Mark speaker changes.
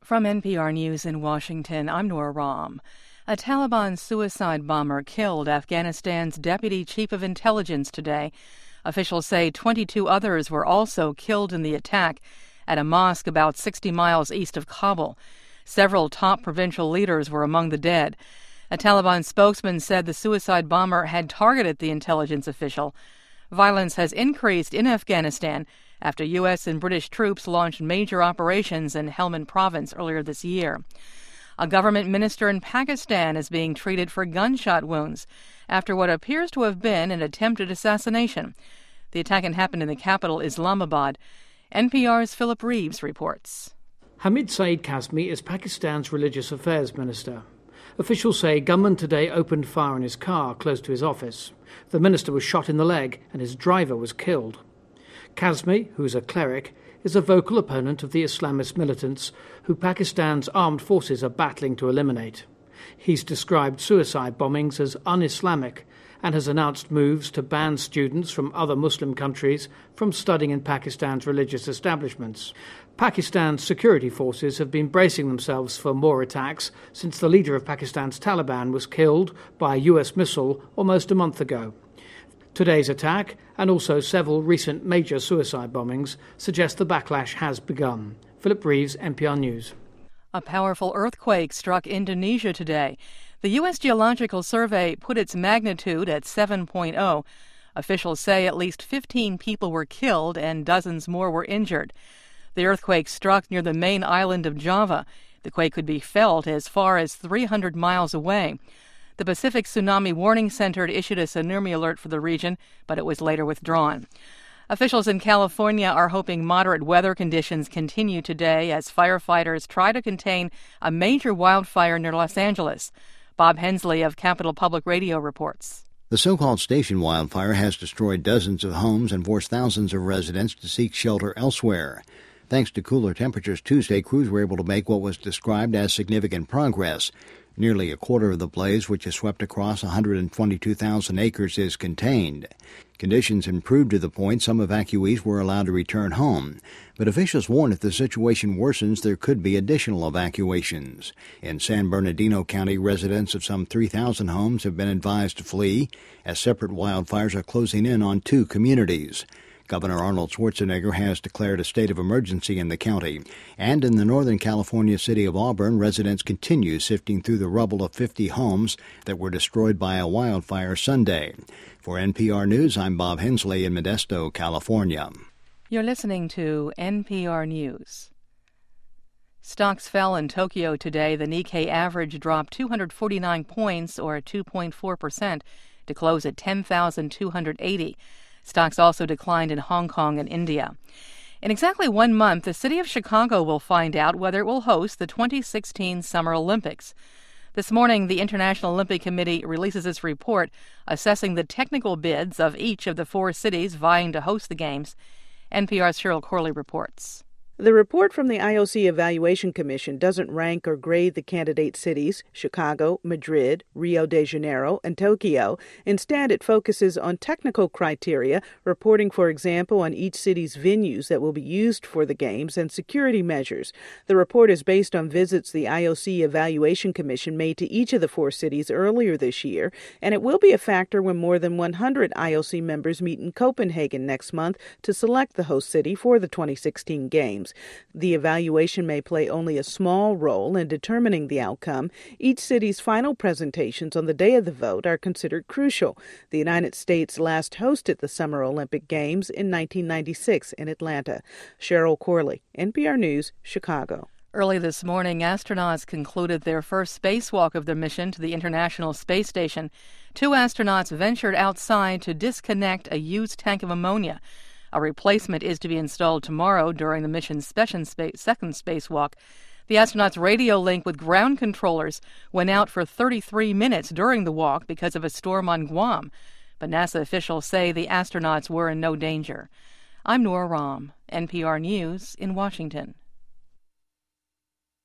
Speaker 1: From NPR News in Washington, I'm Nora Rahm. A Taliban suicide bomber killed Afghanistan's deputy chief of intelligence today. Officials say 22 others were also killed in the attack at a mosque about 60 miles east of Kabul. Several top provincial leaders were among the dead. A Taliban spokesman said the suicide bomber had targeted the intelligence official. Violence has increased in Afghanistan after U.S. and British troops launched major operations in Helmand province earlier this year. A government minister in Pakistan is being treated for gunshot wounds after what appears to have been an attempted assassination. The attack happened in the capital, Islamabad. NPR's Philip Reeves reports.
Speaker 2: Hamid Saeed Kazmi is Pakistan's religious affairs minister. Officials say gunmen today opened fire on his car close to his office. The minister was shot in the leg and his driver was killed. Kazmi, who is a cleric, is a vocal opponent of the Islamist militants who Pakistan's armed forces are battling to eliminate. He's described suicide bombings as un-Islamic and has announced moves to ban students from other Muslim countries from studying in Pakistan's religious establishments. Pakistan's security forces have been bracing themselves for more attacks since the leader of Pakistan's Taliban was killed by a U.S. missile almost a month ago. Today's attack, and also several recent major suicide bombings, suggest the backlash has begun. Philip Reeves, NPR News.
Speaker 1: A powerful earthquake struck Indonesia today. The U.S. Geological Survey put its magnitude at 7.0. Officials say at least 15 people were killed and dozens more were injured. The earthquake struck near the main island of Java. The quake could be felt as far as 300 miles away. The Pacific Tsunami Warning Center issued a tsunami alert for the region, but it was later withdrawn. Officials in California are hoping moderate weather conditions continue today as firefighters try to contain a major wildfire near Los Angeles. Bob Hensley of Capitol Public Radio reports.
Speaker 3: The so-called station wildfire has destroyed dozens of homes and forced thousands of residents to seek shelter elsewhere. Thanks to cooler temperatures Tuesday, crews were able to make what was described as significant progress. Nearly a quarter of the blaze, which has swept across 122,000 acres, is contained. Conditions improved to the point some evacuees were allowed to return home, but officials warn if the situation worsens, there could be additional evacuations. In San Bernardino County, residents of some 3,000 homes have been advised to flee, as separate wildfires are closing in on two communities. Governor Arnold Schwarzenegger has declared a state of emergency in the county. And in the Northern California city of Auburn, residents continue sifting through the rubble of 50 homes that were destroyed by a wildfire Sunday. For NPR News, I'm Bob Hensley in Modesto, California.
Speaker 1: You're listening to NPR News. Stocks fell in Tokyo today. The Nikkei average dropped 249 points, or 2.4%, to close at 10,280. Stocks also declined in Hong Kong and India. In exactly 1 month, the city of Chicago will find out whether it will host the 2016 Summer Olympics. This morning, the International Olympic Committee releases its report assessing the technical bids of each of the 4 cities vying to host the Games. NPR's Cheryl Corley reports.
Speaker 4: The report from the IOC Evaluation Commission doesn't rank or grade the candidate cities, Chicago, Madrid, Rio de Janeiro, and Tokyo. Instead, it focuses on technical criteria, reporting, for example, on each city's venues that will be used for the Games and security measures. The report is based on visits the IOC Evaluation Commission made to each of the 4 cities earlier this year, and it will be a factor when more than 100 IOC members meet in Copenhagen next month to select the host city for the 2016 Games. The evaluation may play only a small role in determining the outcome. Each city's final presentations on the day of the vote are considered crucial. The United States last hosted the Summer Olympic Games in 1996 in Atlanta. Cheryl Corley, NPR News, Chicago.
Speaker 1: Early this morning, astronauts concluded their first spacewalk of their mission to the International Space Station. 2 astronauts ventured outside to disconnect a used tank of ammonia. A replacement is to be installed tomorrow during the mission's second spacewalk. The astronauts' radio link with ground controllers went out for 33 minutes during the walk because of a storm on Guam. But NASA officials say the astronauts were in no danger. I'm Nora Rahm, NPR News in Washington.